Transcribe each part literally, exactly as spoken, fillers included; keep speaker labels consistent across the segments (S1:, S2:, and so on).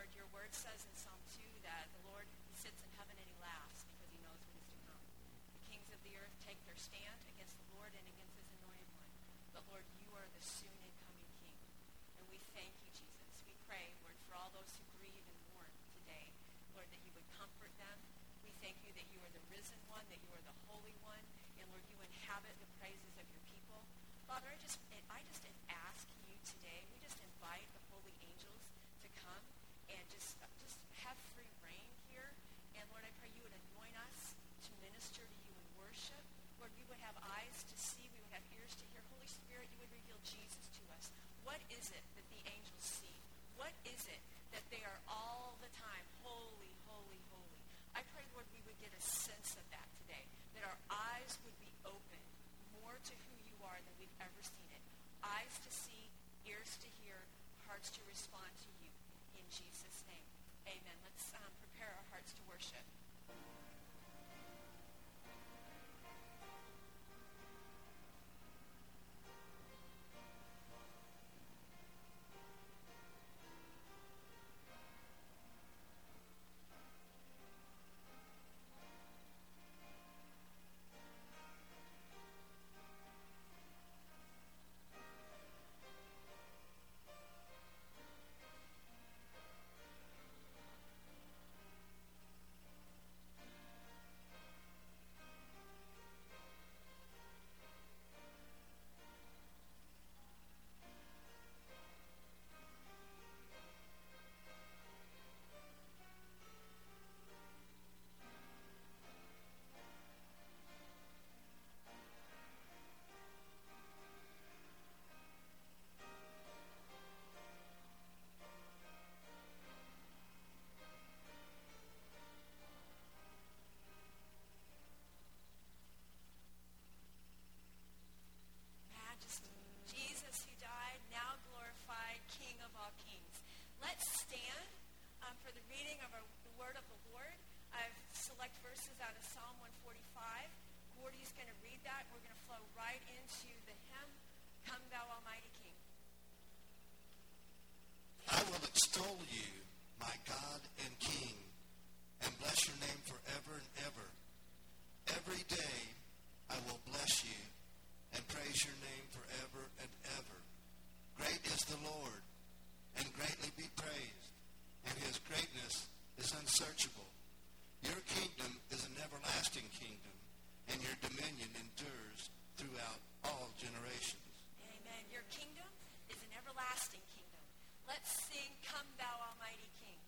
S1: Lord, your word says in Psalm two that the Lord sits in heaven and he laughs because he knows what is to come. The kings of the earth take their stand against the Lord and against his anointed one. But Lord, you are the soon and coming King. And we thank you, Jesus. We pray, Lord, for all those who grieve and mourn today, Lord, that you would comfort them. We thank you that you are the risen one, that you are the holy one, and Lord, you inhabit the praises of your people. Father, I just I just ask you today, we just invite the holy angels to come and just, just have free reign here. And Lord, I pray you would anoint us to minister to you in worship. Lord, we would have eyes to see, we would have ears to hear. Holy Spirit, you would reveal Jesus to us. What is it that the angels see? What is it that they are all the time holy, holy, holy? I pray, Lord, we would get a sense of that today, that our eyes would be opened more to who you are than we've ever seen it. Eyes to see, ears to hear, hearts to respond to you. In Jesus' name, amen. Let's um, prepare our hearts to worship. Jesus who died, now glorified, King of all kings. Let's stand um, for the reading of our, the word of the Lord. I've select verses out of Psalm one forty-five. Gordy's going to read that. We're going to flow right into the hymn, Come Thou Almighty King.
S2: I will extol you, my God and King, and bless your name forever and ever. Every day I will bless you and praise your name forever and ever. Great is the Lord, and greatly be praised, and his greatness is unsearchable. Your kingdom is an everlasting kingdom, and your dominion endures throughout all generations.
S1: Amen. Your kingdom is an everlasting kingdom. Let's sing, Come Thou Almighty King.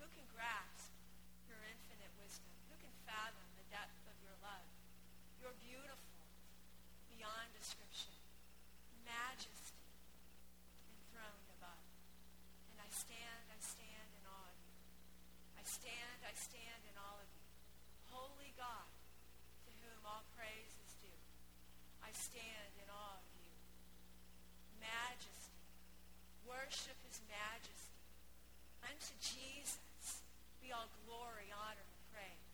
S1: Who can grasp your infinite wisdom? Who can fathom the depth of your love? You're beautiful beyond description, majesty enthroned above. And I stand, I stand in awe of you. I stand, I stand in all of you. Holy God, to whom all praise is due. I stand in awe of you. Majesty. Worship his majesty. Unto Jesus be all glory, honor, and praise.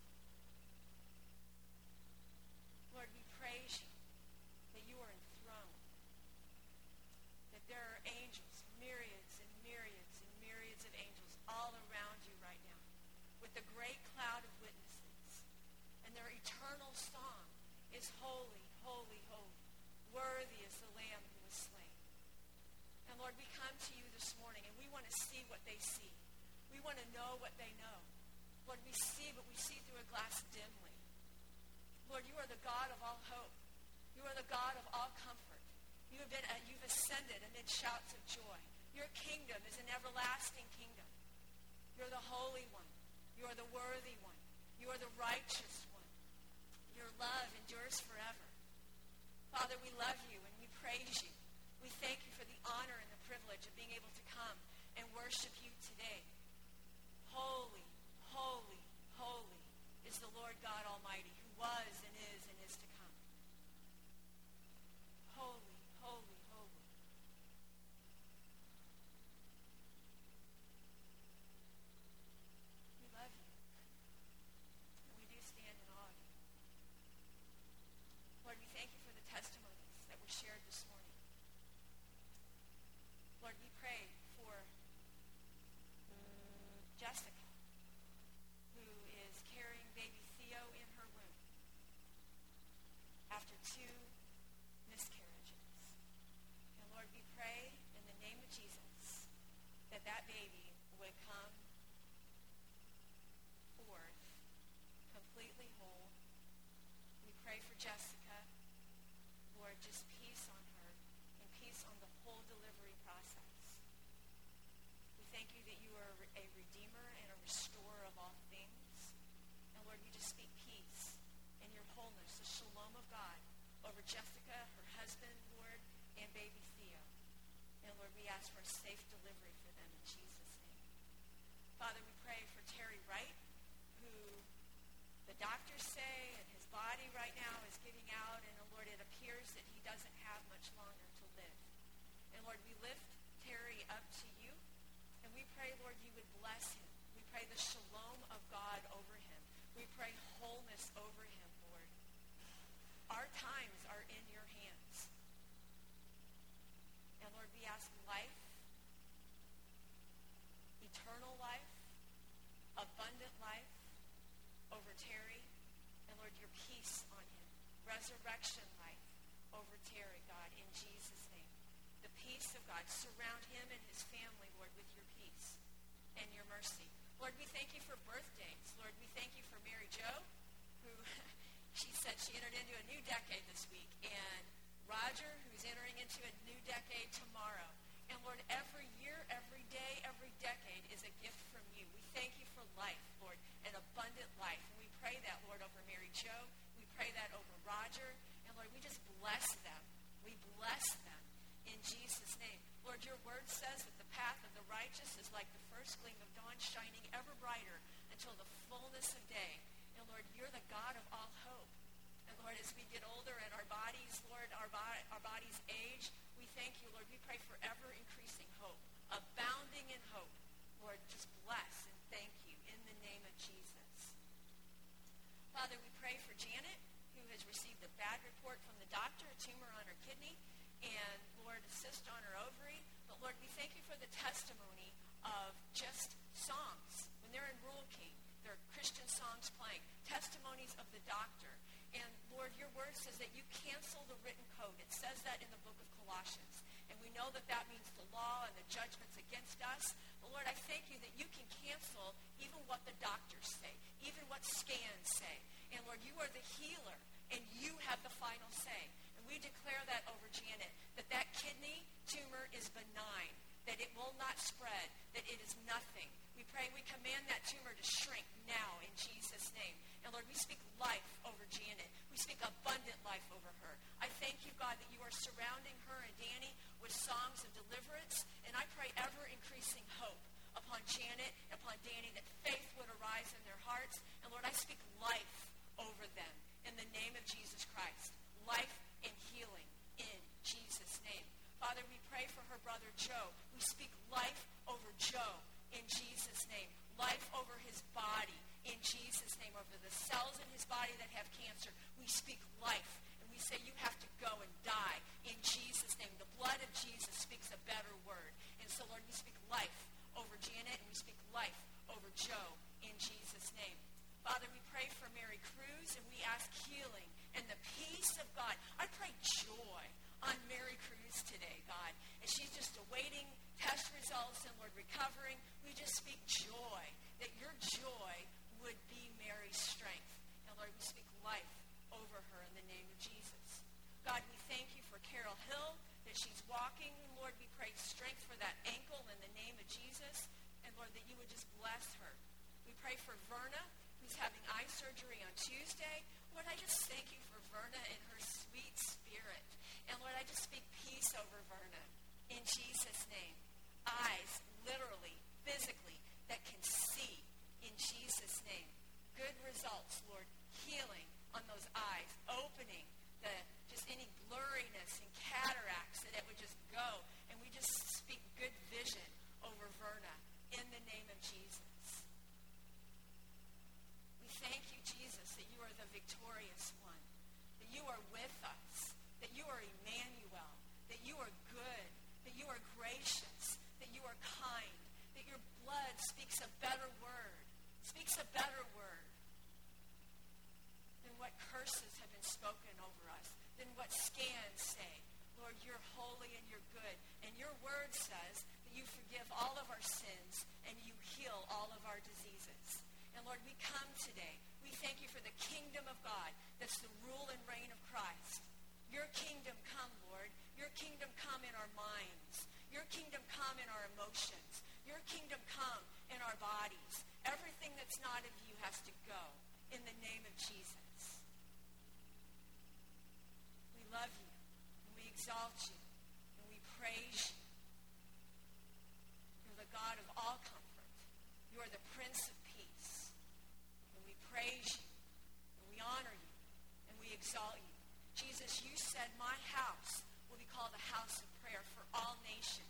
S1: Lord, we praise you that you are enthroned, that there are angels, myriads and myriads and myriads of angels all around you right now with a great cloud of witnesses. And their eternal song is holy, holy, holy. Worthy is the Lamb who was slain. And Lord, we come to you this morning and we want to see what they see. We want to know what they know. Lord, we see, but we see through a glass dimly. Lord, you are the God of all hope. You are the God of all comfort. You have been, uh, you've ascended amid shouts of joy. Your kingdom is an everlasting kingdom. You're the Holy One. You are the worthy one. You are the righteous one. Your love endures forever. Father, we love you and we praise you. We thank you for the honor and the privilege of being able to come and worship you today. Holy, holy, holy is the Lord God Almighty, who was and is and is to come. Holy, holy, holy. We love you. And we do stand in awe of you. Lord, we thank you for the testimonies that were shared this morning. Lord, we pray for Jessica, who is carrying baby Theo in her womb after two miscarriages. And Lord, we pray in the name of Jesus that that baby would come forth completely whole. We pray for Jessica. Lord, just peace on her and peace on the whole delivery process. We thank you that you are a redeemer and a restorer of all things. And Lord, we just speak peace and your wholeness, the shalom of God over Jessica, her husband, Lord, and baby Theo. And Lord, we ask for a safe delivery for them in Jesus' name. Father, we pray for Terry Wright, who the doctors say and his body right now is giving out, and oh Lord, it appears that he doesn't have much longer to live. And Lord, we lift Terry up to you, and we pray, Lord, you would bless him. We pray the shalom of God over him. We pray wholeness over him, Lord. Our times are in your hands. And Lord, we ask life, eternal life, abundant life over Terry. And Lord, your peace on him. Resurrection life over Terry, God, in Jesus' name. The peace of God. Surround him and his family, Lord, with your peace and your mercy. Lord, we thank you for birthdays. Lord, we thank you for Mary Jo, who she said she entered into a new decade this week. And Roger, who's entering into a new decade tomorrow. And Lord, every year, every day, every decade is a gift from you. We thank you for life, Lord, an abundant life. And we pray that, Lord, over Mary Jo. We pray that over Roger. And Lord, we just bless them. We bless them in Jesus' name. Lord, your word says that the path of the righteous is like the first gleam of dawn, shining ever brighter until the fullness of day. And Lord, you're the God of all hope. And Lord, as we get older and our bodies, Lord, our, bo- our bodies age, we thank you, Lord. We pray for ever increasing hope, abounding in hope. Lord, just bless and thank you in the name of Jesus. Father, we pray for Janet, who has received a bad report from the doctor, a tumor on her kidney, and Lord, a cyst on her ovary. But Lord, we thank you for the testimony of just songs. When they're in Rural King, there are Christian songs playing, testimonies of the doctor. And Lord, your word says that you cancel the written code. It says that in the book of Colossians. And we know that that means the law and the judgments against us. But Lord, I thank you that you can cancel even what the doctors say, even what scans say. And Lord, you are the healer, and you have the final say. And we declare that over Janet, that that kidney tumor is benign, that it will not spread, that it is nothing. We pray, we command that tumor to shrink now in Jesus' name. And Lord, we speak life over Janet. We speak abundant life over her. I thank you, God, that you are surrounding her and Danny with songs of deliverance. And I pray ever-increasing hope upon Janet, upon Danny, that faith would arise in their hearts. And Lord, I speak life over them in the name of Jesus Christ. Life and healing in Jesus' name. Father, we pray for her brother Joe. We speak life over Joe in Jesus' name. Life over his body in Jesus' name. Over the cells in his body that have cancer, we speak life. And we say you have to go and die in Jesus' name. The blood of Jesus speaks a better word. And so, Lord, we speak life over Janet, and we speak life over Joe in Jesus' name. Father, we pray for Mary Cruz, and we ask healing and the peace of God. I pray joy on Mary Cruz today, God. And she's just awaiting test results and, Lord, recovering. We just speak joy, that your joy would be Mary's strength. And, Lord, we speak life over her in the name of Jesus. God, we thank you for Carol Hill, that she's walking. And, Lord, we pray strength for that ankle in the name of Jesus. And, Lord, that you would just bless her. We pray for Verna, who's having eye surgery on Tuesday. Lord, I just thank you for Verna and her sweet spirit. And, Lord, I just speak peace over Verna in Jesus' name. Eyes, literally, physically, that can see in Jesus' name. Good results, Lord. Healing on those eyes. Opening the just any blurriness and cataracts, that it would just go. And we just speak good vision over Verna in the name of Jesus. We thank you, Jesus, that you are the victorious one. That you are with us. That you are Emmanuel. That you are good. That you are gracious. That you are kind. That your blood speaks a better word. Speaks a better word than what curses have been spoken over us. Than what scans say. Lord, you're holy and you're good. And your word says that you forgive all of our sins and you heal all of our diseases. And Lord, we come today. We thank you for the kingdom of God. That's the rule and reign of Christ. Your kingdom come, Lord. Your kingdom come in our minds. Your kingdom come in our emotions. Your kingdom come in our bodies. Everything that's not of you has to go in the name of Jesus. We love you, and we exalt you, and we praise you. You're the God of all comfort. You are the Prince of Peace. And we praise you, and we honor you, and we exalt you. Jesus, you said my house will be called a house of prayer for all nations.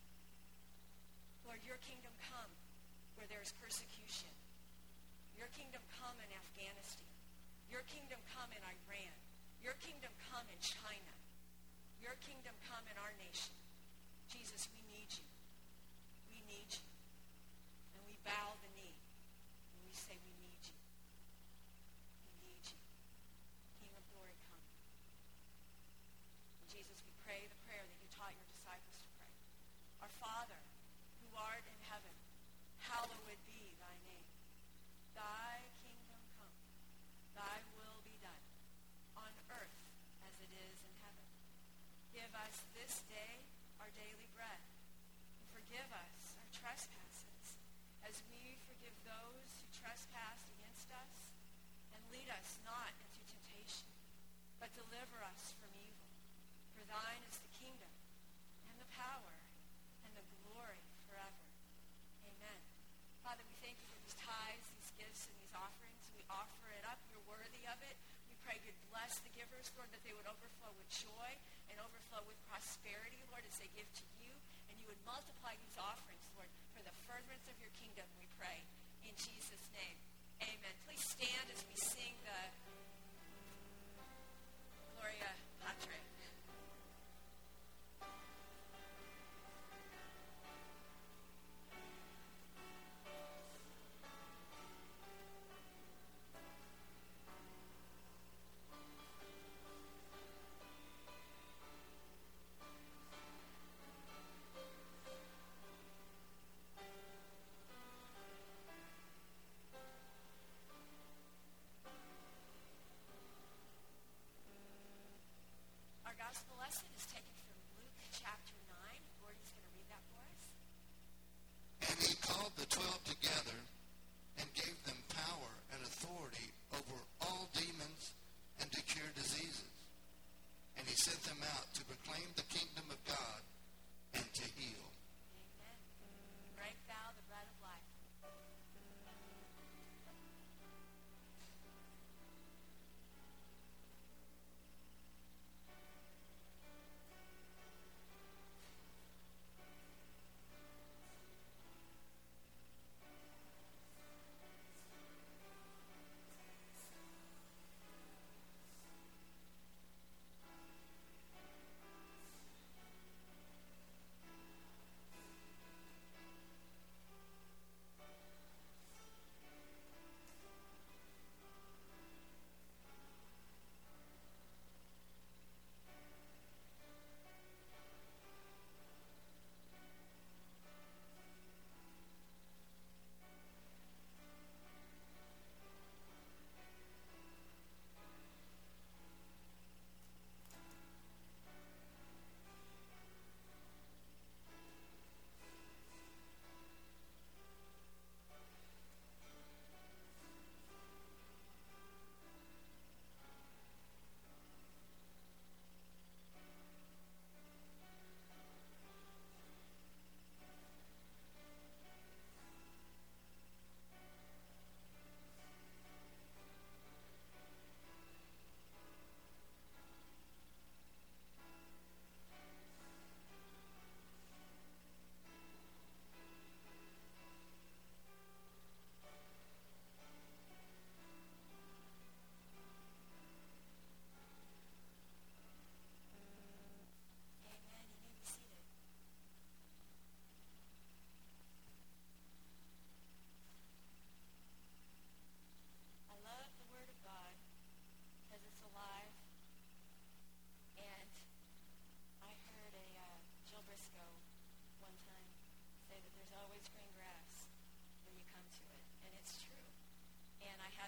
S1: Lord, your kingdom come where there is persecution. Your kingdom come in Afghanistan. Your kingdom come in Iran. Your kingdom come in China. Your kingdom come in our nation. Jesus, we need you. We need you. And we bow the knee. And we say we need you. We need you. King of glory, come. And Jesus, we pray the prayer that you taught your disciples to pray. Our Father, who art in heaven, hallowed be thy name. Thy kingdom come. Thy will be done on earth as it is in heaven. Give us this day our daily bread. And forgive us our trespasses as we forgive those who trespass against us. And lead us not into temptation, but deliver us from evil. For thine is the kingdom and the power and the glory forever. Amen. Father, we thank you for these tithes, these gifts, and these offerings. We offer it up. You're worthy of it. We pray you'd bless the givers, Lord, that they would overflow with joy and overflow with prosperity, Lord, as they give to you. And you would multiply these offerings, Lord, for the furtherance of your kingdom, we pray. In Jesus' name, amen. Please stand as we sing the Gloria Patri.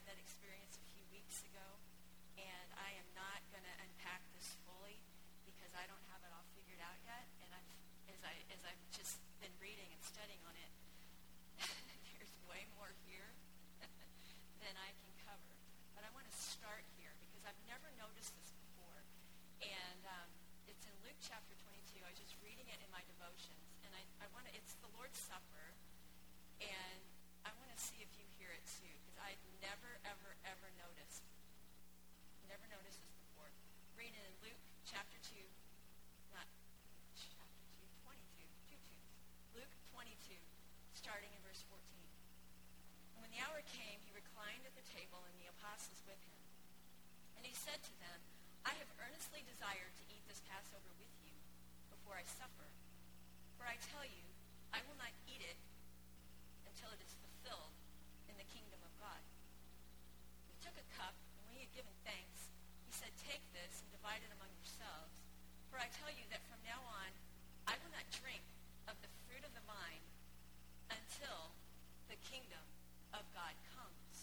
S1: had that experience a few weeks ago, and I am not going to unpack this fully because I don't have it all figured out yet. And I've, as I as I've just been reading and studying on it, there's way more here than I can cover. But I want to start here because I've never noticed this before, and um, it's in Luke chapter twenty-two. I was just reading it in my devotions, and I, I want to. It's the Lord's Supper, and I want to see if you hear it too, because I'd never, ever, ever noticed. Never noticed this before. Reading in Luke chapter two, not chapter two, twenty-two, two twos. Luke twenty-two, starting in verse fourteen. And when the hour came, he reclined at the table, and the apostles with him. And he said to them, I have earnestly desired to eat this Passover with you before I suffer. For I tell you, I will not eat it until it is fulfilled in the kingdom of God. He took a cup, and when he had given thanks, he said, take this and divide it among yourselves. For I tell you that from now on, I will not drink of the fruit of the vine until the kingdom of God comes.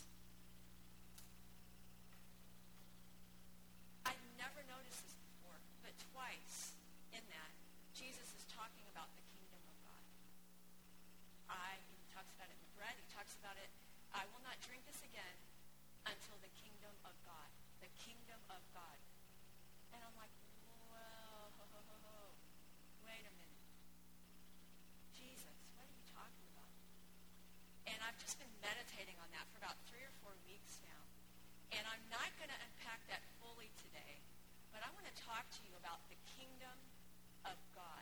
S1: I've never noticed this before, but twice in that, Jesus is talking about the kingdom of God. I, he talks about it in the bread, he talks about it, I will not drink this again until the kingdom of God. The kingdom of God. And I'm like, whoa, ho, ho, ho, ho. Wait a minute. Jesus, what are you talking about? And I've just been meditating on that for about three or four weeks now. And I'm not going to unpack that fully today, but I want to talk to you about the kingdom of God.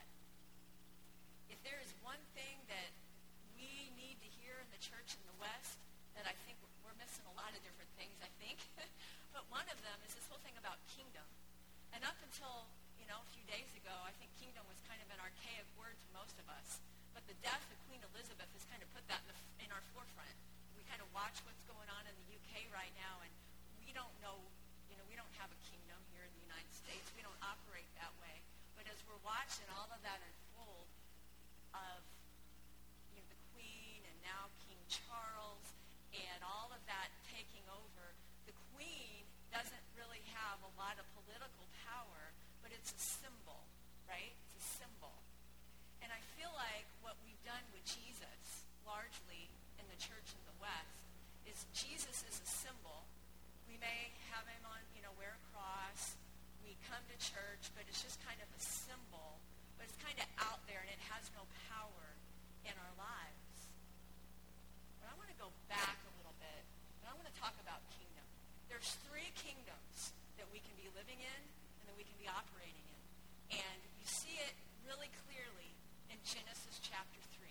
S1: If there is one thing that we need to hear in the church in the West, that I think we're missing a lot of different things, I think. But one of them is this whole thing about kingdom. And up until, you know, a few days ago, I think kingdom was kind of an archaic word to most of us. But the death of Queen Elizabeth has kind of put that in, the, in our forefront. We kind of watch what's going on in the U K right now, and we don't know, you know, we don't have a kingdom here in the United States. We don't operate that way. But as we're watching all of that unfold of, you know, the Queen and now King Charles and all of that taking over, the Queen doesn't really have a lot of political power, but it's a symbol, right? It's a symbol. And I feel like what we've done with Jesus, largely in the church in the West, is Jesus is a symbol. We may have him on, you know, wear a cross. We come to church, but it's just kind of a symbol. But it's kind of out there, and it has no power in our lives. But I want to go back a little bit, and I want to talk about kingdom. There's three kingdoms that we can be living in and that we can be operating in. And you see it really clearly in Genesis chapter three.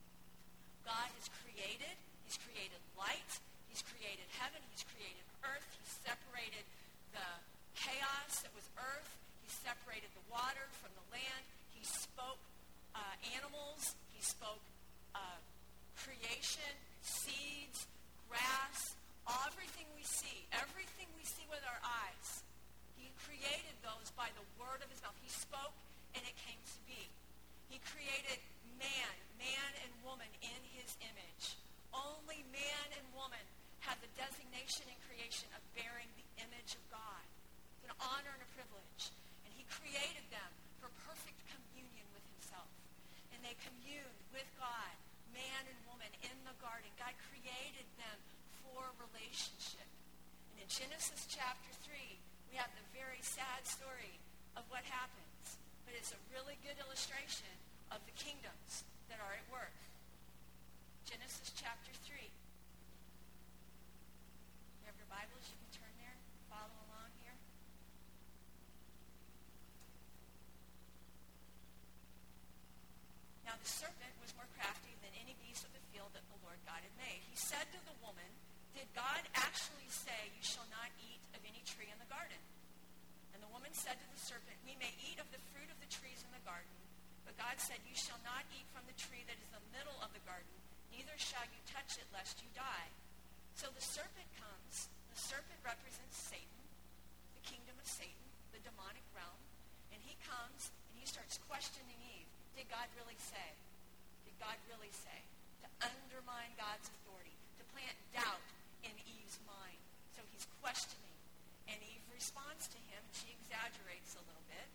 S1: God has created. He's created light. He's created heaven. He's created earth. He's separated the chaos that was earth. He separated the water from the land. He spoke uh, animals. He spoke uh, creation, seeds, grass, everything we see, everything we see with our eyes. He created those by the word of his mouth. He spoke, and it came to be. He created man, man and woman in his image. Only man and woman had the designation in creation of bearing the image of God. It's an honor and a privilege. And he created them for perfect communion with himself. And they communed with God, man and woman, in the garden. God created them for relationship. And in Genesis chapter three, we have the very sad story of what happens. But it's a really good illustration of the kingdoms that are at work. Genesis chapter three. You have your Bibles? You can turn there. Follow along here. Now the serpent was more crafty than any beast of the field that the Lord God had made. He said to the woman, did God actually say, you shall not eat of any tree in the garden? And the woman said to the serpent, we may eat of the fruit of the trees in the garden, but God said, you shall not eat from the tree that is in the middle of the garden, neither shall you touch it, lest you die. So the serpent comes. The serpent represents Satan, the kingdom of Satan, the demonic realm. And he comes, and he starts questioning Eve. Did God really say? Did God really say? To undermine God's authority, to plant doubt in Eve's mind. exaggerates a little bit.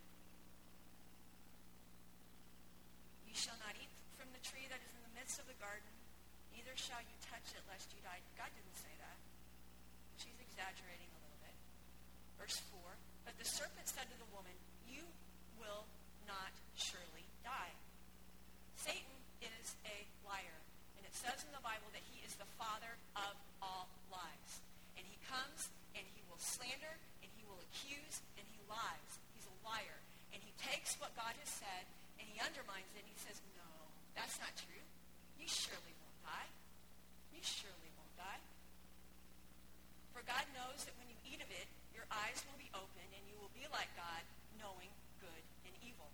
S1: You shall not eat from the tree that is in the midst of the garden, neither shall you touch it lest you die. God didn't say that. She's exaggerating a little bit. Verse four, but the serpent said to the woman, you will not surely die. Satan is a liar. And it says in the Bible that he is the father of all lies. And he comes and he will slander and he will accuse and he lies. He's a liar. And he takes what God has said and he undermines it and he says, no, that's not true. You surely won't die. You surely won't die. For God knows that when you eat of it, your eyes will be opened and you will be like God, knowing good and evil.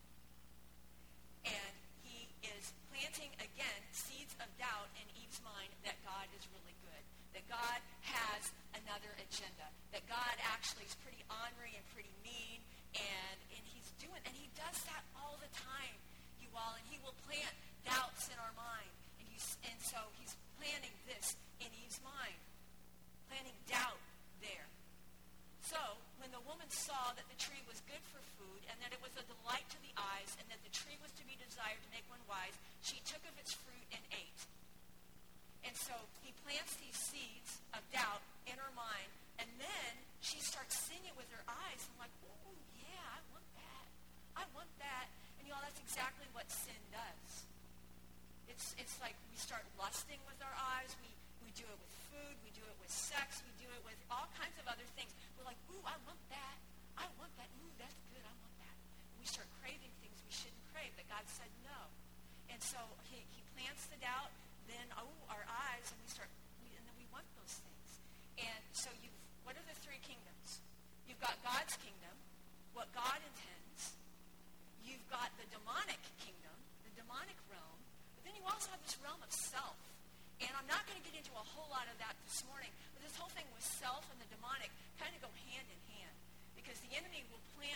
S1: And he is planting, again, seeds of doubt in Eve's mind that God is really good, that God has another agenda, that God actually is pretty ornery and pretty mean, and, and he's doing, and he does that all the time, you all, and he will plant doubts in our mind. And, you, and so he's planting this in Eve's mind, planting doubt there. So when the woman saw that the tree was good for food and that it was a delight to the eyes and that the tree was to be desired to make one wise, she took of its fruit and ate. And so he plants these seeds of doubt in her mind, and then she starts seeing it with her eyes and like, oh, yeah, I want that. I want that. And you all, that's exactly what sin does. It's it's like we start lusting with our eyes. We, we do it with food. We do it with sex. We do it with all kinds of other things. We're like, ooh, I want that. I want that. Ooh, that's good. I want that. And we start craving things we shouldn't crave, that God said no. And so he, he plants the doubt, then, oh, our eyes, and we start, we, and then we want those things. And so you, what are the three kingdoms? You've got God's kingdom, what God intends. You've got the demonic kingdom, the demonic realm. But then you also have this realm of self. And I'm not going to get into a whole lot of that this morning, but this whole thing with self and the demonic kind of go hand in hand. Because the enemy will plant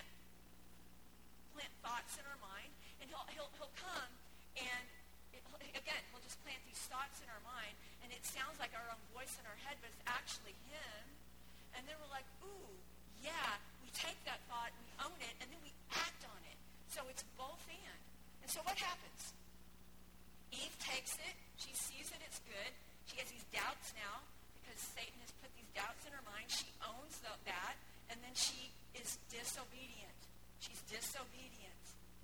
S1: plant thoughts in our mind, and he'll he'll, he'll come, and it, again, he'll just plant these thoughts in our mind, and it sounds like our own voice in our head, but it's actually him. And then we're like, ooh, yeah, we take that thought, we own it, and then we act on it. So it's both and. And so what happens? Eve takes it. She sees that it's good. She has these doubts now because Satan has put these doubts in her mind. She owns the, that, and then she is disobedient. She's disobedient.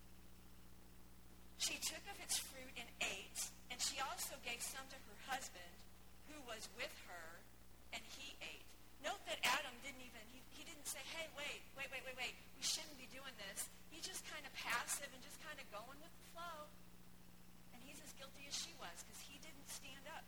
S1: She took of its fruit and ate, and she also gave some to her husband who was with her, and he ate. Note that Adam didn't even, he, he didn't say, hey, wait, wait, wait, wait, wait, we shouldn't be doing this. He's just kind of passive and just kind of going with the flow. And he's as guilty as she was because he didn't stand up.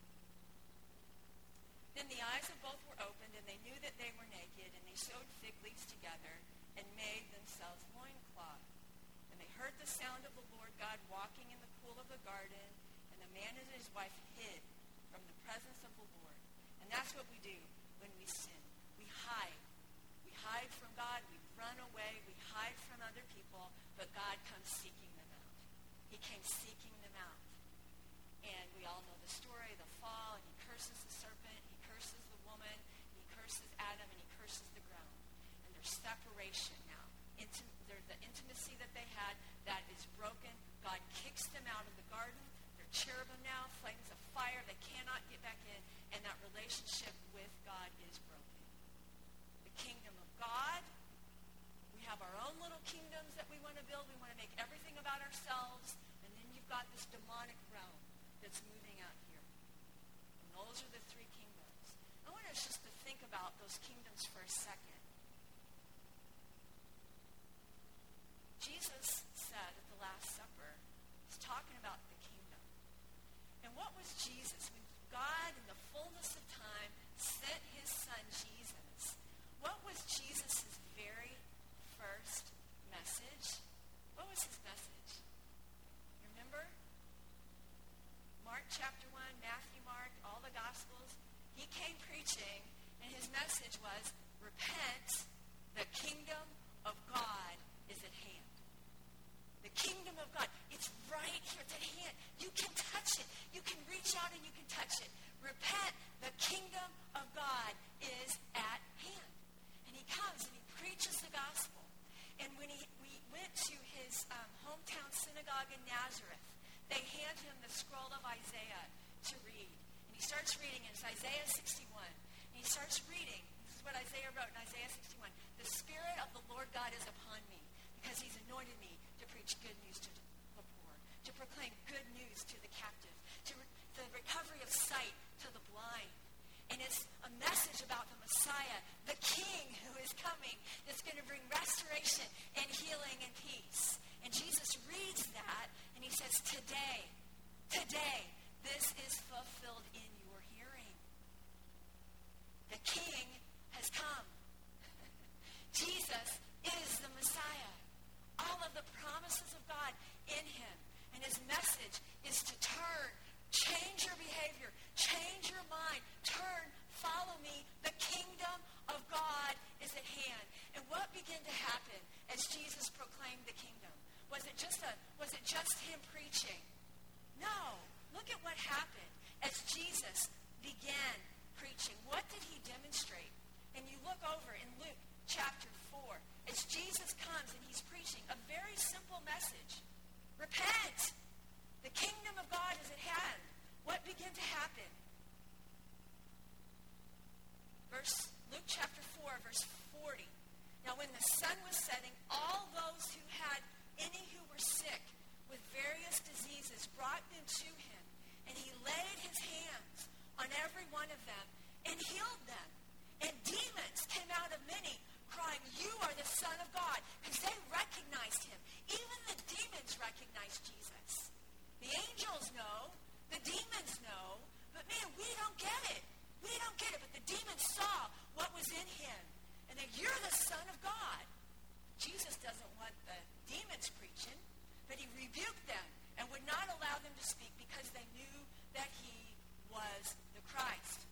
S1: Then the eyes of both were opened, and they knew that they were naked, and they sewed fig leaves together and made themselves loincloth. And they heard the sound of the Lord God walking in the cool of the garden, and the man and his wife hid from the presence of the Lord. And that's what we do when we sin. We hide. We hide from God. We run away. We hide from other people, but God comes seeking them out. He came seeking them out. And we all know the story, the fall, and he curses the serpent, he curses the woman, he curses Adam, and he curses the ground. And there's separation now. Intim- there's the intimacy that they had that is broken. God kicks them out of the garden. They're cherubim now, flames of fire. They cannot get back in, and that relationship with God is broken. The kingdom of God, we have our own little kingdoms that we want to build. We want to make everything about ourselves. And then you've got this demonic realm that's moving out here. And those are the three kingdoms. I want us just to think about those kingdoms for a second. Jesus said at the Last Supper, he's talking about the kingdom. And what was Jesus? When God, in the fullness of time, sent his son Jesus, what was Jesus' very first message? What was his message? Remember? Mark chapter one, Matthew, Mark, all the Gospels. He came preaching, and his message was, repent, the kingdom of God is at hand. The kingdom of God, it's right here, it's at hand. You can touch it. You can reach out and you can touch it. Repent, the kingdom of God is at hand. And he comes and he preaches the gospel. And when he, we went to his um, hometown synagogue in Nazareth, they hand him the scroll of Isaiah to read. And he starts reading, and it's Isaiah sixty-one. And he starts reading. This is what Isaiah wrote in Isaiah sixty-one. The Spirit of the Lord God is upon me, because he's anointed me to preach good news to the poor, to proclaim good news to the captive, to re- the recovery of sight to the blind. And it's a message about the Messiah, the King who is coming, that's going to bring restoration and healing and peace. And Jesus reads that, and he says, today, today, this is fulfilled in your hearing. The King has come. Jesus is the Messiah. All of the promises of God in him. And his message is to turn, change your behavior, change your mind, turn, follow me. The kingdom of God is at hand. And what began to happen as Jesus proclaimed the kingdom? Was it just a was it just him preaching? No. Look at what happened as Jesus began preaching. What did he demonstrate? And you look over in Luke chapter four, as Jesus comes and he's preaching a very simple message. Repent. The kingdom of God is at hand. What began to happen? Verse Luke chapter four, verse forty. Now when the sun was setting, all those who had any who were sick with various diseases brought them to him, and he laid his hands on every one of them and healed them. And demons came out of many, crying, "You are the Son of God," because they recognized him. Even the demons recognized Jesus. The angels know, the demons know, but man, we don't get it. We don't get it, but the demons saw what was in him, and that you're the Son of God. Jesus doesn't want the demons preaching, but he rebuked them and would not allow them to speak because they knew that he was the Christ.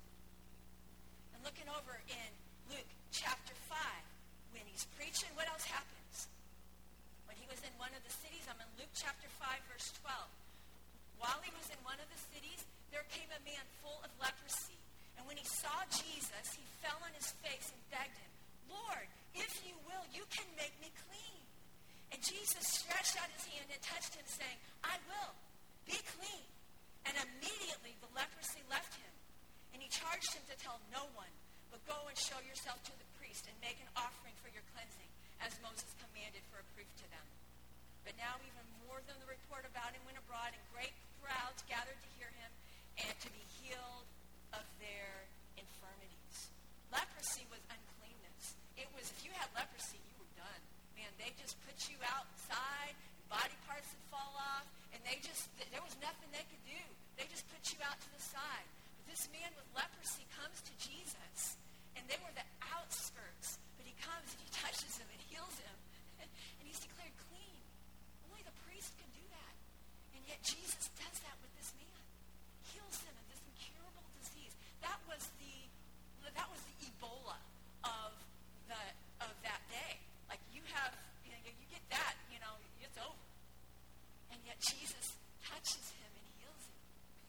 S1: And looking over in Luke chapter five, when he's preaching, what else happens? When he was in one of the cities, I'm in Luke chapter five, verse twelve. While he was in one of the cities, there came a man full of leprosy. And when he saw Jesus, he fell on his face and begged him, "Lord, if you will, you can make me clean." And Jesus stretched out his hand and touched him, saying, "I will. Be clean." And immediately the leprosy left him. And he charged him to tell no one, but go and show yourself to the priest and make an offering for your cleansing, as Moses commanded for a proof to them. But now even more than the report about him went abroad, and great crowds gathered to hear him and to be healed of their infirmities. Leprosy was uncleanness. It was, if you had leprosy, you were done. Man, they just put you outside, body parts would fall off, and they just, there was nothing they could do. They just put you out to the side. But this man with leprosy comes to Jesus, and they were the outskirts, but he comes and he touches him and heals him, and he's declared clean. Only the priest can do that. And yet Jesus does that with this man. Heals him of this incurable disease. That was the that was the Ebola of the of that day. Like you have, you know, you get that, you know, it's over. And yet Jesus touches him and heals him,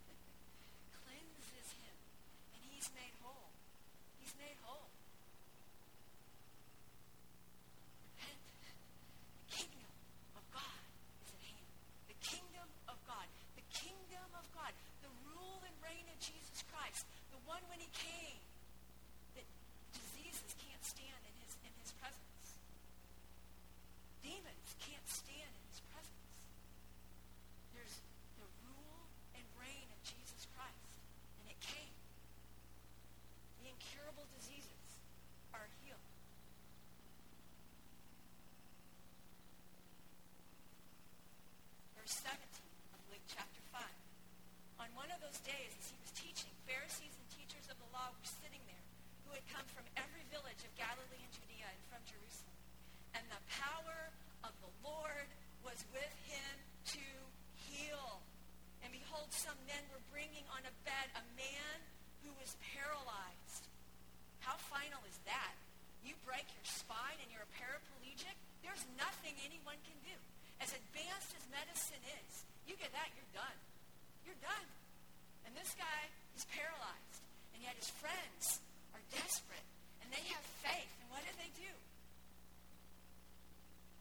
S1: cleanses him, and he's made whole. He's made whole. Repent. The kingdom of God is at hand. The kingdom of God. The kingdom of God. The rule and reign of Jesus Christ. The one when he came, that diseases can't stand in his in his presence. Demons can't stand in his presence. There's the rule and reign of Jesus Christ, and it came. The incurable diseases are healed. Verse seventeen of Luke chapter five. On one of those days, as he was teaching, Pharisees and teachers of the law were sitting there, who had come from every village of Galilee and Judea and from Jerusalem. And the power of the Lord was with him to heal. And behold, some men were bringing on a bed a man who was paralyzed. How final is that? You break your spine and you're a paraplegic? There's nothing anyone can do. As advanced as medicine is, you get that, you're done. You're done. And this guy is paralyzed. And yet his friends are desperate. And they have faith. And what do they do?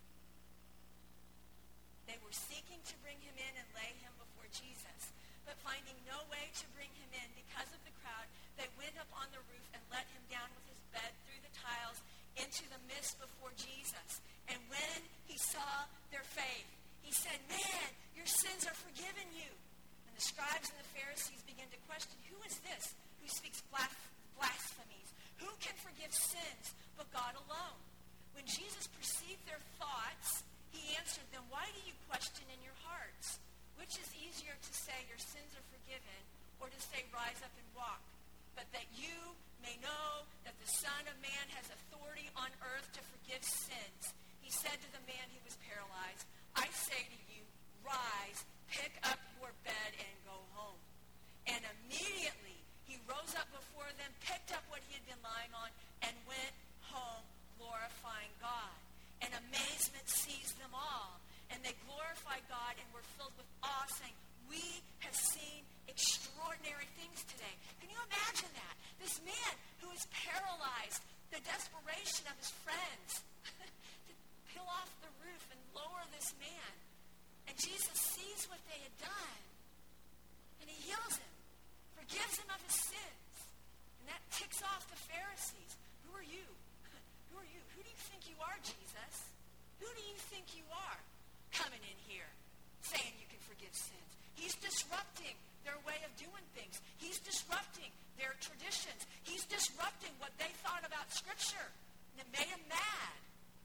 S1: were seeking to bring him in and lay him before Jesus. But finding no way to bring him in because of the crowd, they went up on the roof and let him down with his bed through the tiles into the midst before Jesus. And when he saw their faith, he said, "Man, your sins are forgiven you." And the scribes and the Pharisees began to question, "Who is this who speaks blasphemies? Who can forgive sins but God alone?" When Jesus perceived their thoughts, he answered them, "Why do you question in your hearts? Which is easier to say, 'Your sins are forgiven,' or to say, 'Rise up and walk'? But that you may know that the Son of Man has authority on earth to forgive sins." He said to the man who was paralyzed, "I say to you, rise, pick up your bed, and go home." And immediately he rose up before them, picked up what he had been lying on, and went home, glorifying God. And amazement seized them all. And they glorified God and were filled with awe, saying, "We have seen extraordinary things today." Can you imagine that? This man who is paralyzed, the desperation of his friends to peel off the roof and lower this man. And Jesus sees what they had done. And he heals him, forgives him of his sins. And that ticks off the Pharisees. Who are you? Who are you? Who do you think you are, Jesus? Who do you think you are coming in here saying you can forgive sins? He's disrupting their way of doing things. He's disrupting their traditions. He's disrupting what they thought about Scripture. And it made him mad.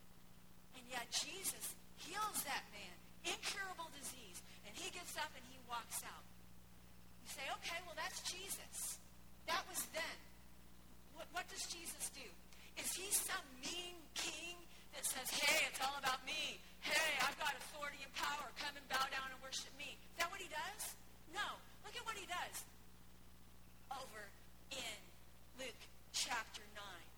S1: And yet Jesus heals that man, incurable disease, and he gets up and he walks out. You say, okay, well, that's Jesus. That was then. What, what does Jesus do? Is he some mean king that says, "Hey, it's all about me. Hey, I've got authority and power. Come and bow down and worship me"? Is that what he does? No. Look at what he does over in Luke chapter nine.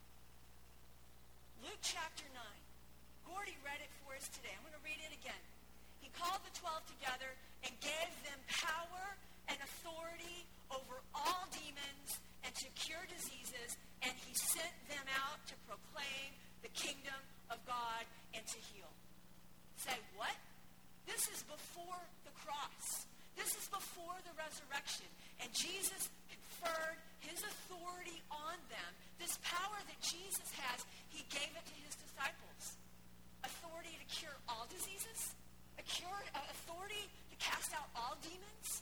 S1: Luke chapter nine. Gordy read it for us today. I'm going to read it again. He called the twelve together and gave them power and authority over all demons and to cure diseases, and he sent them out to proclaim the kingdom of God and to heal. Say, what? This is before the cross. This is before the resurrection. And Jesus conferred his authority on them. This power that Jesus has, he gave it to his disciples. Authority to cure all diseases? A cure, uh, authority to cast out all demons?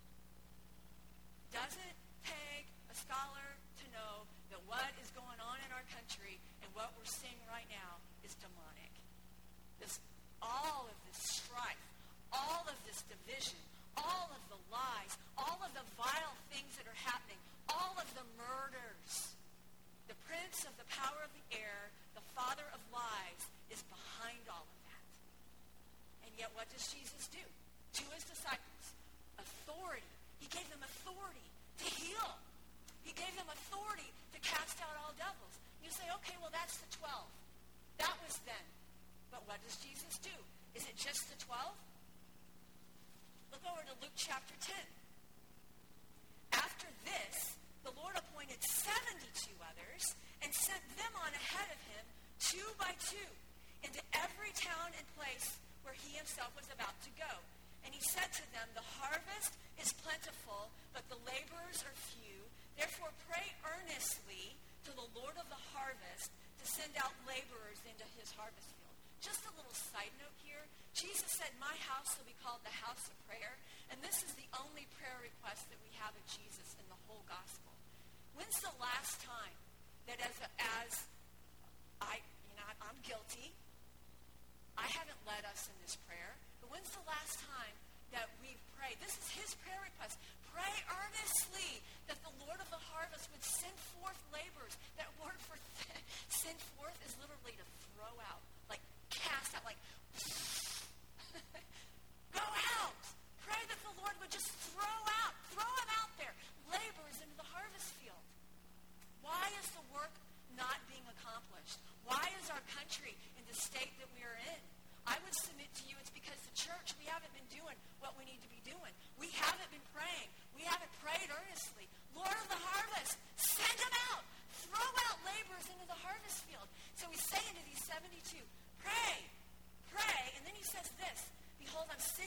S1: Doesn't take a scholar to know that what is going on in our country and what we're seeing right now is demonic. This, all of this strife, all of this division, all of the lies, all of the vile things that are happening, all of the murders. The prince of the power of the air, the father of lies, is behind all of that. And yet what does Jesus do to his disciples? Authority. He gave them authority to heal. He gave them authority to cast out all devils. You say, okay, well, that's the twelve. That was then. But what does Jesus do? Is it just the twelve? Look over to Luke chapter ten. After this, the Lord appointed seventy-two others and sent them on ahead of him, two by two, into every town and place where he himself was about to go. And he said to them, "The harvest is plentiful, but the laborers are few. Therefore pray earnestly to the Lord of the harvest to send out laborers into his harvest field." Just a little side note here. Jesus said, "My house will be called the house of prayer." And this is the only prayer request that we have of Jesus in the whole gospel. When's the last time that as, a, as I, you know, I'm guilty. I haven't led us in this prayer. But when's the last time that we've prayed? This is his prayer request. Pray earnestly that the Lord of the harvest would send forth laborers. That word for th- send forth is literally to throw out, like cast out, like go out. Pray that the Lord would just throw out, throw them out there, laborers into the harvest field. Why is the work not being accomplished? Why is our country in the state that we are in? I would submit to you it's because the church, we haven't been doing what we need to be doing. We haven't been praying. We haven't prayed earnestly. Lord of the harvest, send them out. Throw out laborers into the harvest field. So he's saying to these seventy-two, pray, pray. And then he says this, "Behold, I'm sending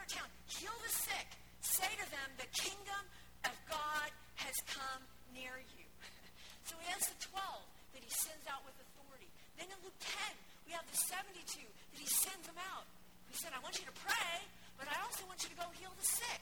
S1: town, heal the sick. Say to them, the kingdom of God has come near you. So he has the twelve that he sends out with authority. Then in Luke ten, we have the seventy-two that he sends them out. He said, I want you to pray, but I also want you to go heal the sick.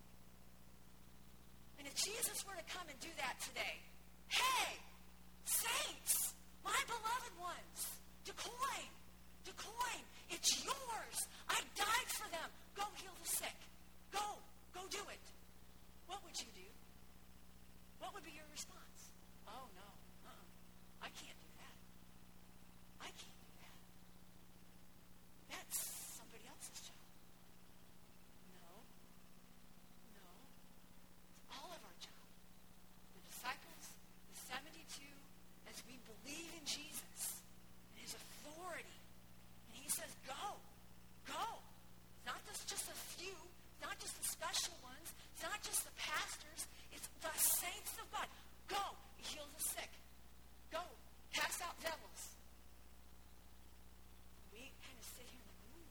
S1: And if Jesus were to come and do that today, hey, saints, my beloved ones, DeCoin, DeCoin, it's yours. I died for them. Go heal the sick. Go. Go do it. What would you do? What would be your response? Oh, no. Uh-uh. I can't do that. I can't do that. That's somebody else's job. No. No. It's all of our job. The disciples, the seventy-two, as we believe in Jesus and his authority, and he says, go. Go. Not just, just a few, not just the special ones, it's not just the pastors, it's the saints of God. Go, heal the sick. Go, cast out devils. We kind of sit here like, ooh.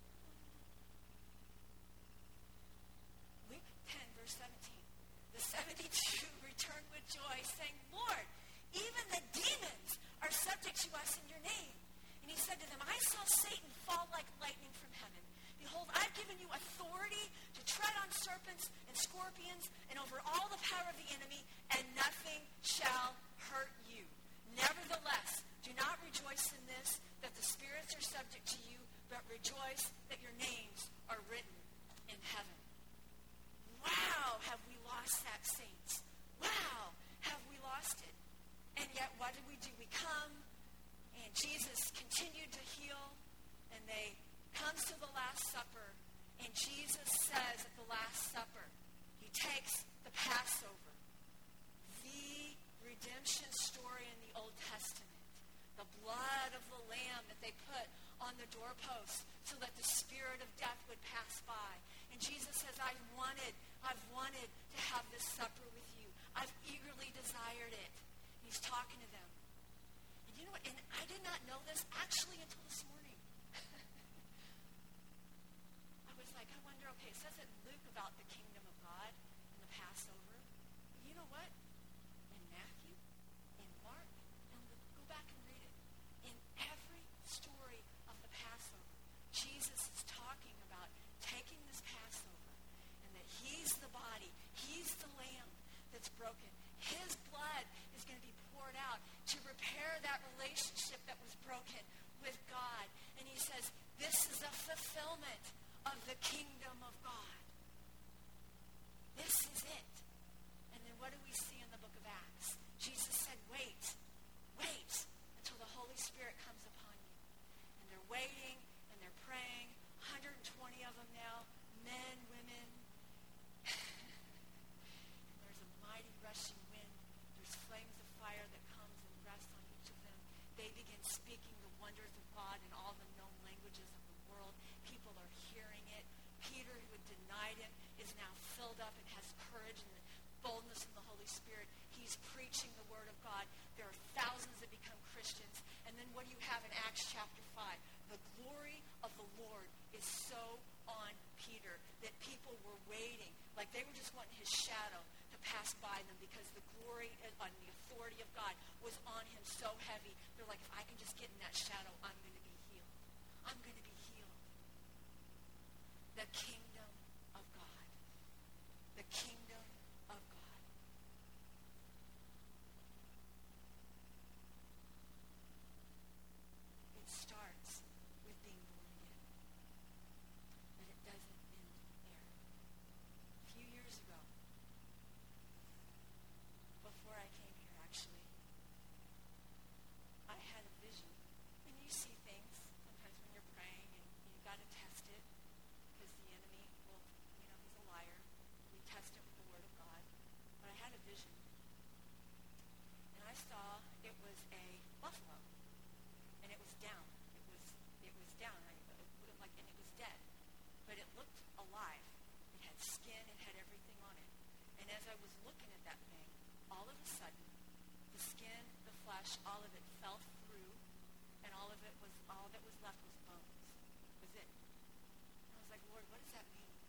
S1: Luke ten, verse seventeen. The seventy-two returned with joy, saying, Lord, even the demons are subject to us in your name. And he said to them, I saw Satan fall like lightning from heaven. Behold, I've given you authority to tread on serpents and scorpions and over all the power of the enemy, and nothing shall hurt you. Nevertheless, do not rejoice in this, that the spirits are subject to you, but rejoice that your names are written in heaven. Wow, have we lost that, saints? Wow, have we lost it? And yet, what did we do? We come, and Jesus continued to heal, and they comes to the Last Supper, and Jesus says at the Last Supper, he takes the Passover, the redemption story in the Old Testament, the blood of the lamb that they put on the doorpost so that the spirit of death would pass by. And Jesus says, I've wanted, I've wanted to have this supper with you. I've eagerly desired it. And he's talking to them. And you know what? And I did not know this actually until this morning. Like, I wonder, okay, it says in Luke about the kingdom of God and the Passover. You know what? In Matthew, in Mark, and Luke, go back and read it. In every story of the Passover, Jesus is talking about taking this Passover and that he's the body, he's the lamb that's broken. His blood is going to be poured out to repair that relationship that was broken with God. And he says, this is a fulfillment of the kingdom of God. This is it. And then what do we see in the book of Acts? Jesus said, wait, wait until the Holy Spirit comes upon you. And they're waiting and they're praying. one hundred twenty of them now, men, women. There's a mighty rushing wind. There's flames of fire that comes and rests on each of them. They begin speaking the wonders of God in all the known languages of the world. People are hearing it. Peter, who had denied him, is now filled up and has courage and the boldness in the Holy Spirit. He's preaching the word of God. There are thousands that become Christians. And then what do you have in Acts chapter five? The glory of the Lord is so on Peter that people were waiting, like they were just wanting his shadow to pass by them because the glory and the authority of God was on him so heavy. They're like, if I can just get in that shadow, I'm going to be healed. I'm going to be healed. The kingdom of God. The kingdom of God. It starts with being born again. But it doesn't end there. A few years ago, before I came here actually, I had a vision. And you see things sometimes when you're praying and you've got to test it. Because the enemy will, you know, he's a liar. We test it with the word of God. But I had a vision. And I saw it was a buffalo. And it was down. It was it was down. I, it looked like, and it was dead. But it looked alive. It had skin. It had everything on it. And as I was looking at that thing, all of a sudden, the skin, the flesh, all of it fell through. And all of it was, all that was left was bones. Was it? I was like, Lord, what does that mean?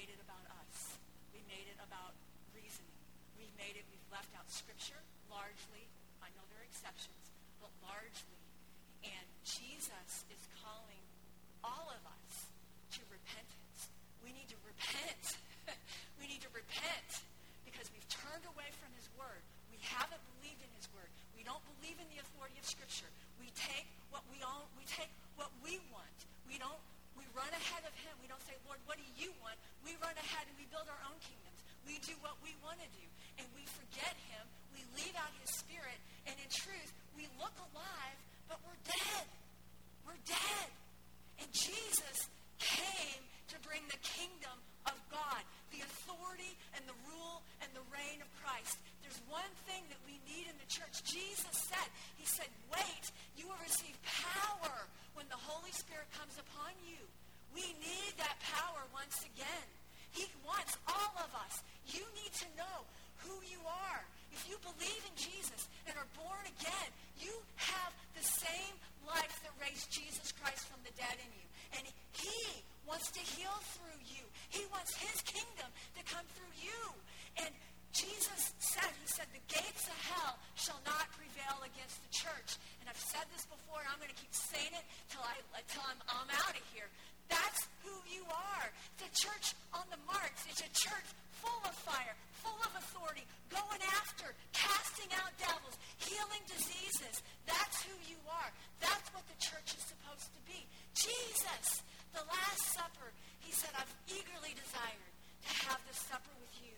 S1: made it about us. We made it about reasoning. We've made it, we've left out Scripture, largely. I know there are exceptions, but largely. And Jesus is calling all of us to repentance. We need to repent. We need to repent because we've turned away from his word. We haven't believed in his word. We don't believe in the authority of Scripture. We take what we own, we take what we want. We don't, we run ahead of him. We don't say, Lord, what do you want? We run ahead and we build our own kingdoms. We do what we want to do. And we forget him. We leave out his Spirit. And in truth, we look alive, but we're dead. We're dead. And Jesus came to bring the kingdom of God, the authority and the rule and the reign of Christ. There's one thing that we need in the church. Jesus said, he said, wait, you will receive power when the Holy Spirit comes upon you. We need that power once again. He wants all of us. You need to know who you are. If you believe in Jesus and are born again, you have the same life that raised Jesus Christ from the dead in you. And he wants to heal through you. He wants his kingdom to come through you. And Jesus said, he said, the gates of hell shall not prevail against the church. And I've said this before, and I'm going to keep saying it till, I, till I'm, I'm out of here. That's who you are. The church on the marks is a church full of fire, full of authority, going after, casting out devils, healing diseases. That's who you are. That's what the church is supposed to be. Jesus, the Last Supper, he said, I've eagerly desired to have this supper with you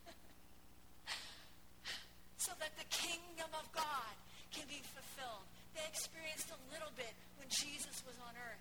S1: so that the kingdom of God can be fulfilled. They experienced a little bit when Jesus was on earth.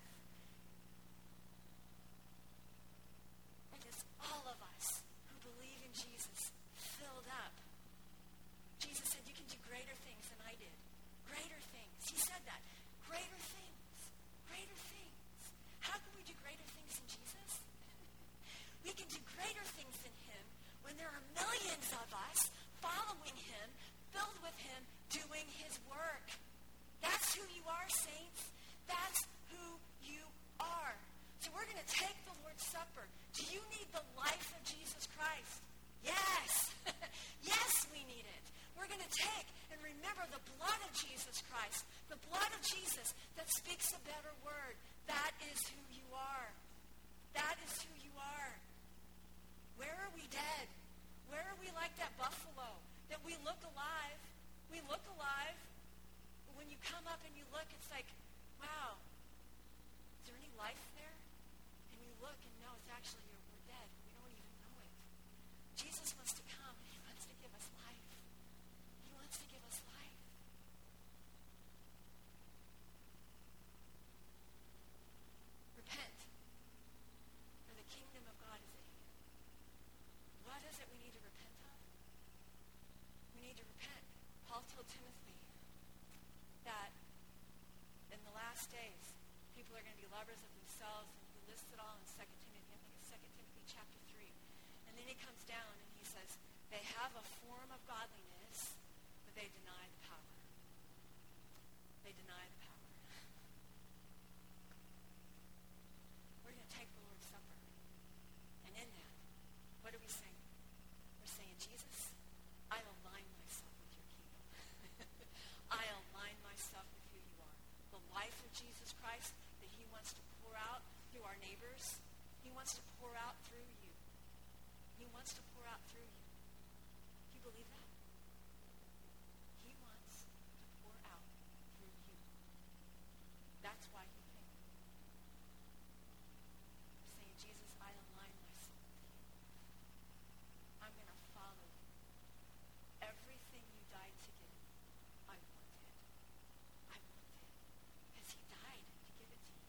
S1: And it's all of us who believe in Jesus filled up. Jesus said, you can do greater things than I did. Greater things. He said that. Greater things. Greater things. How can we do greater things than Jesus? We can do greater things than him when there are millions of us following him, filled with him, doing his work. That's who you are, saints. That's who you are. So we're going to take the Lord's Supper. Do you need the life of Jesus Christ? Yes. Yes, we need it. We're going to take and remember the blood of Jesus Christ, the blood of Jesus that speaks a better word. That is who you are. That is who you are. Where are we dead? Where are we like that buffalo? That we look alive. We look alive. But when you come up and you look, it's like, wow, is there any life there? And you look and no, it's actually, you're, we're dead. We don't even know it. Jesus wants to come and he wants to give us life. He wants to give us life. Repent, for the kingdom of God is at hand. What is it we need to repent of? We need to repent. Paul told Timothy that in the last days, people are going to be lovers of themselves, and he lists it all in Second Timothy. I think it's Second Timothy chapter three. And then he comes down and he says, they have a form of godliness, but they deny the power. They deny the power. We're going to take the Lord's Supper. And in that, what are we saying? We're saying, Jesus, I align myself with your kingdom. I align myself with who you are. The life of Jesus Christ that he wants to pour out through our neighbors, he wants to pour out through you. He wants to pour out through you. Do you believe that? He wants to pour out through you. That's why he came. We're saying, Jesus, I align myself with you. I'm going to follow you. Everything you died to give, I want it. I want it. Because he died to give it to you.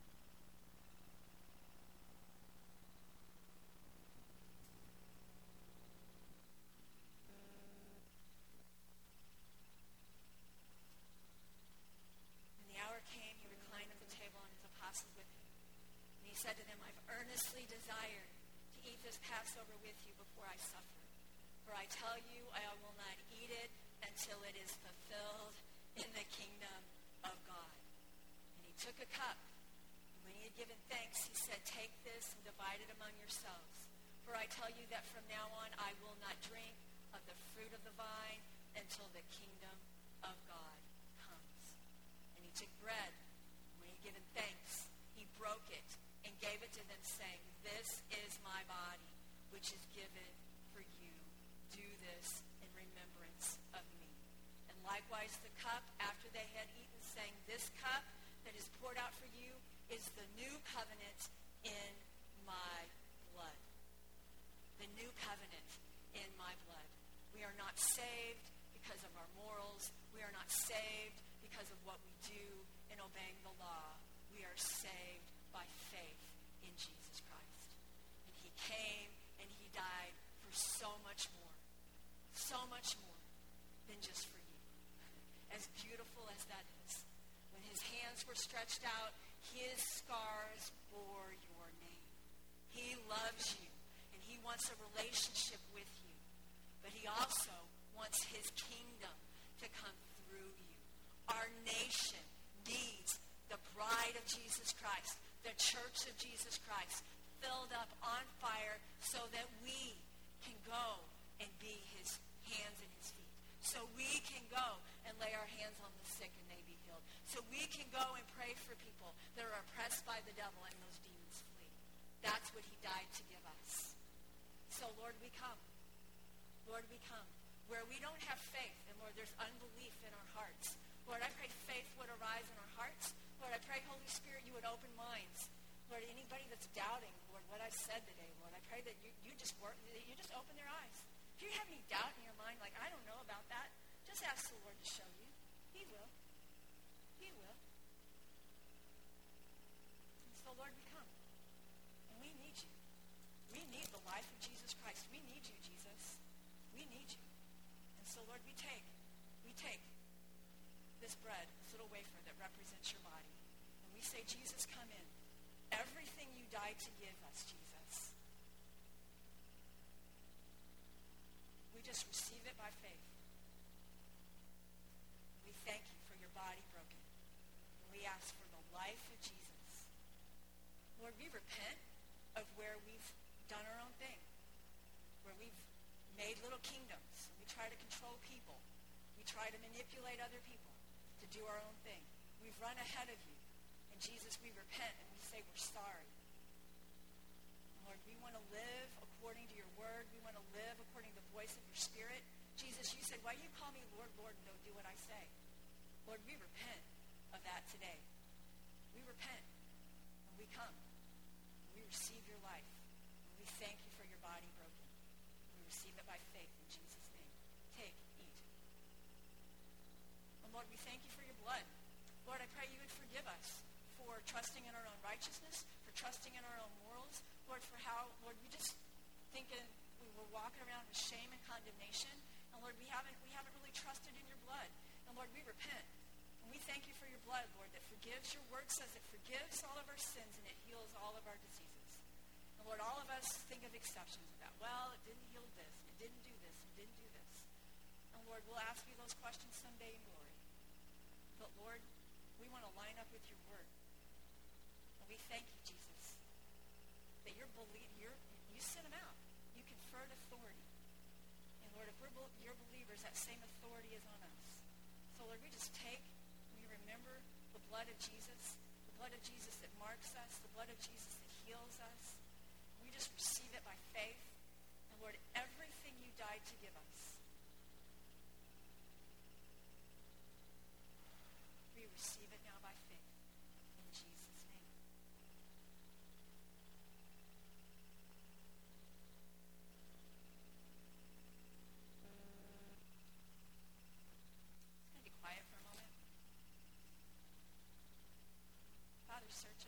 S1: When the hour came, he reclined at the table and his apostles with him. And he said to them, I've earnestly desired to eat this Passover with you before I suffer. For I tell you, I will not eat it until it is fulfilled in the kingdom of God. And he took a cup. And when he had given thanks, he said, take this and divide it among yourselves. For I tell you that from now on I will not drink of the fruit of the vine until the kingdom of God comes. And he took bread. When he had given thanks, he broke it and gave it to them, saying, This is my body, which is given for you. Do this in remembrance of me. And likewise the cup after they had eaten, saying, This cup that is poured out for you is the new covenant in my blood. The new covenant in my blood. We are not saved because of our morals. We are not saved because of what we do in obeying the law. We are saved by faith in Jesus Christ. And he came and he died for so much more. So much more than just for you. As beautiful as that is. When his hands were stretched out, his scars bore your name. He loves you. He wants a relationship with you. But he also wants his kingdom to come through you. Our nation needs the bride of Jesus Christ, the church of Jesus Christ, filled up on fire so that we can go and be his hands and his feet. So we can go and lay our hands on the sick and they be healed. So we can go and pray for people that are oppressed by the devil and those demons flee. That's what he died to give us. So, Lord, we come. Lord, we come. Where we don't have faith, and Lord, there's unbelief in our hearts. Lord, I pray faith would arise in our hearts. Lord, I pray, Holy Spirit, you would open minds. Lord, anybody that's doubting, Lord, what I've said today, Lord, I pray that you, you just work, that you just open their eyes. If you have any doubt in your mind, like, I don't know about that, just ask the Lord to show you. He will. He will. And so, Lord, we come. And we need you. We need the life of Jesus Christ. We need you, Jesus. We need you. And so, Lord, we take, we take this bread, this little wafer that represents your body. And we say, Jesus, come in. Everything you died to give us, Jesus. We just receive it by faith. We thank you for your body broken. And we ask for the life of Jesus. Lord, we repent of where we've done our own thing, where we've made little kingdoms. We try to control people. We try to manipulate other people to do our own thing. We've run ahead of you. And Jesus, we repent and we say we're sorry. Lord, we want to live according to your word. We want to live according to the voice of your Spirit. Jesus, you said, why do you call me Lord, Lord, and don't do what I say? Lord, we repent of that today. We repent and we come. And we receive your life. We thank you for your body broken. We receive it by faith in Jesus' name. Take, eat. And Lord, we thank you for your blood. Lord, I pray you would forgive us for trusting in our own righteousness, for trusting in our own morals. Lord, for how, Lord, we just thinking we were walking around with shame and condemnation. And Lord, we haven't we haven't really trusted in your blood. And Lord, we repent. And we thank you for your blood, Lord, that forgives. Your word says it forgives all of our sins and it heals all of our diseases. Lord, all of us think of exceptions of that. Well, it didn't heal this, and it didn't do this, and it didn't do this. And Lord, we'll ask you those questions someday in glory. But Lord, we want to line up with your word. And we thank you, Jesus, that you're, belie- you're you sent them out. You conferred authority. And Lord, if we're be- your believers, that same authority is on us. So Lord, we just take, we remember the blood of Jesus, the blood of Jesus that marks us, the blood of Jesus that heals us. We just receive it by faith. And Lord, everything you died to give us, we receive it now by faith. In Jesus' name. It's going to be quiet for a moment. Father, search us.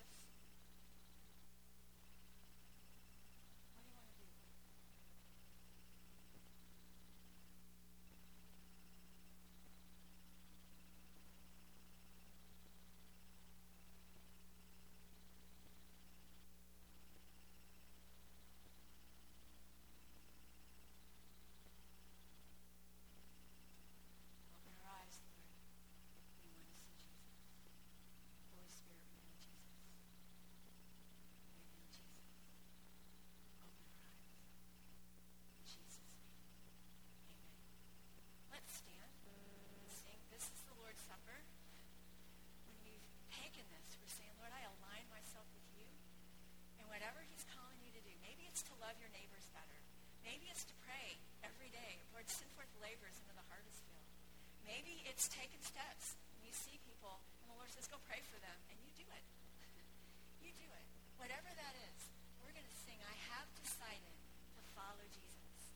S1: What do you want to do? whatever he's calling you to do, maybe it's to love your neighbors better. Maybe it's to pray every day. Lord, send forth laborers into the harvest field. Maybe it's taking steps. You see people, and the Lord says, go pray for them, and you do it. You do it. Whatever that is, we're going to sing, I have decided to follow Jesus.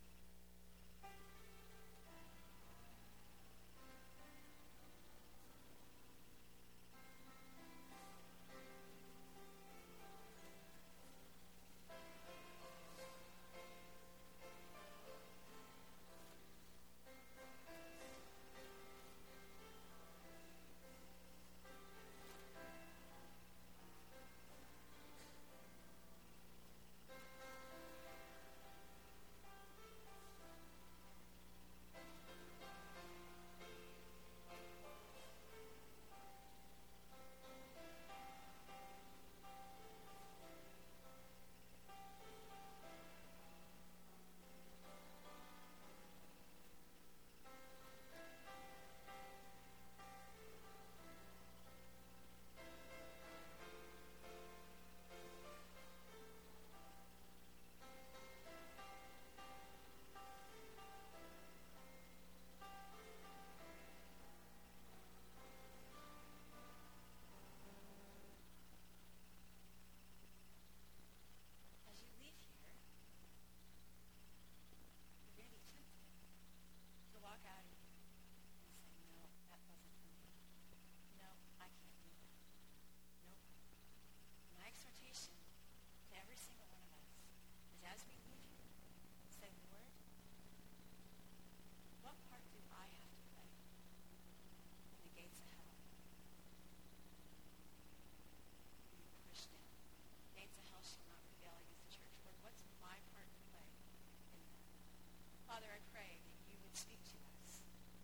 S1: Father, I pray that you would speak to us,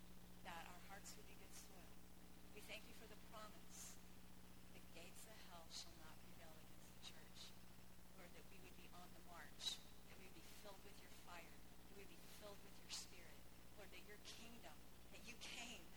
S1: that our hearts would be good soil. We thank you for the promise. The gates of hell shall not prevail against the church. Lord, that we would be on the march, that we would be filled with your fire, that we would be filled with your spirit. Lord, that your kingdom, that you came